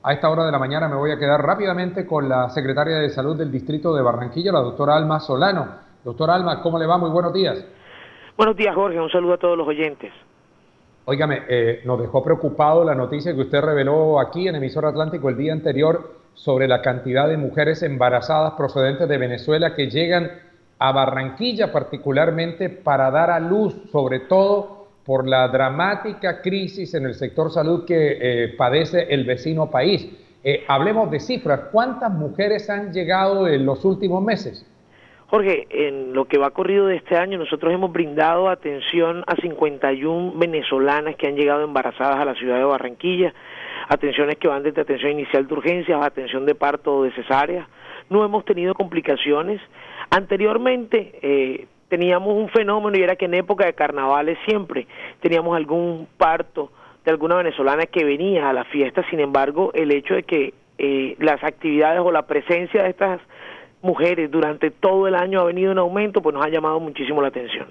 A esta hora de la mañana me voy a quedar rápidamente con la secretaria de Salud del Distrito de Barranquilla, la doctora Alma Solano. Doctora Alma, ¿cómo le va? Muy buenos días. Buenos días, Jorge. Un saludo a todos los oyentes. Óigame, nos dejó preocupado la noticia que usted reveló aquí en Emisor Atlántico el día anterior sobre la cantidad de mujeres embarazadas procedentes de Venezuela que llegan a Barranquilla particularmente para dar a luz, sobre todo por la dramática crisis en el sector salud que padece el vecino país. Hablemos de cifras. ¿Cuántas mujeres han llegado en los últimos meses? Jorge, en lo que va corrido de este año, nosotros hemos brindado atención a 51 venezolanas que han llegado embarazadas a la ciudad de Barranquilla, atenciones que van desde atención inicial de urgencias a atención de parto o de cesárea. No hemos tenido complicaciones. Anteriormente teníamos un fenómeno y era que en época de carnavales siempre teníamos algún parto de alguna venezolana que venía a la fiesta. Sin embargo, el hecho de que las actividades o la presencia de estas mujeres durante todo el año ha venido en aumento, pues nos ha llamado muchísimo la atención.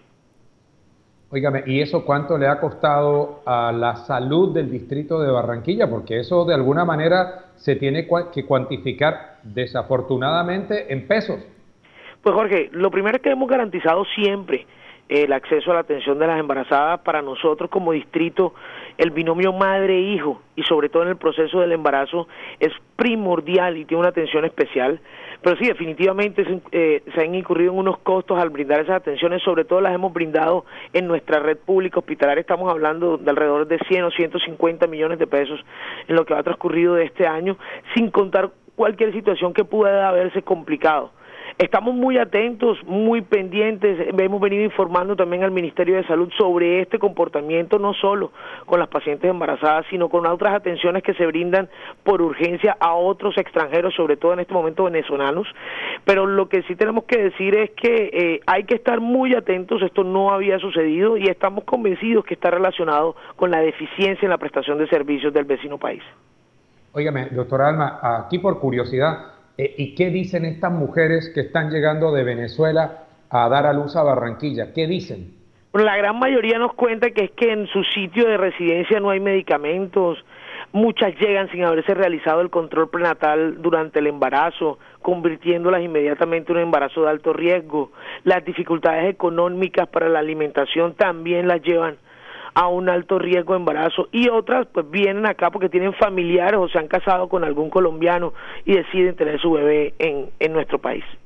Óigame, ¿y eso cuánto le ha costado a la salud del distrito de Barranquilla? Porque eso de alguna manera se tiene que cuantificar desafortunadamente en pesos. Pues Jorge, lo primero es que hemos garantizado siempre el acceso a la atención de las embarazadas. Para nosotros como distrito, el binomio madre-hijo y sobre todo en el proceso del embarazo es primordial y tiene una atención especial. Pero sí, definitivamente se han incurrido en unos costos al brindar esas atenciones, sobre todo las hemos brindado en nuestra red pública hospitalaria. Estamos hablando de alrededor de 100 o 150 millones de pesos en lo que ha transcurrido de este año, sin contar cualquier situación que pueda haberse complicado. Estamos muy atentos, muy pendientes, hemos venido informando también al Ministerio de Salud sobre este comportamiento, no solo con las pacientes embarazadas, sino con otras atenciones que se brindan por urgencia a otros extranjeros, sobre todo en este momento venezolanos. Pero lo que sí tenemos que decir es que hay que estar muy atentos, esto no había sucedido y estamos convencidos que está relacionado con la deficiencia en la prestación de servicios del vecino país. Óigame, doctora Alma, aquí por curiosidad, ¿y qué dicen estas mujeres que están llegando de Venezuela a dar a luz a Barranquilla? ¿Qué dicen? Bueno, la gran mayoría nos cuenta que es que en su sitio de residencia no hay medicamentos, muchas llegan sin haberse realizado el control prenatal durante el embarazo, convirtiéndolas inmediatamente en un embarazo de alto riesgo. Las dificultades económicas para la alimentación también las llevan a un alto riesgo de embarazo, y otras pues vienen acá porque tienen familiares o se han casado con algún colombiano y deciden tener su bebé en nuestro país.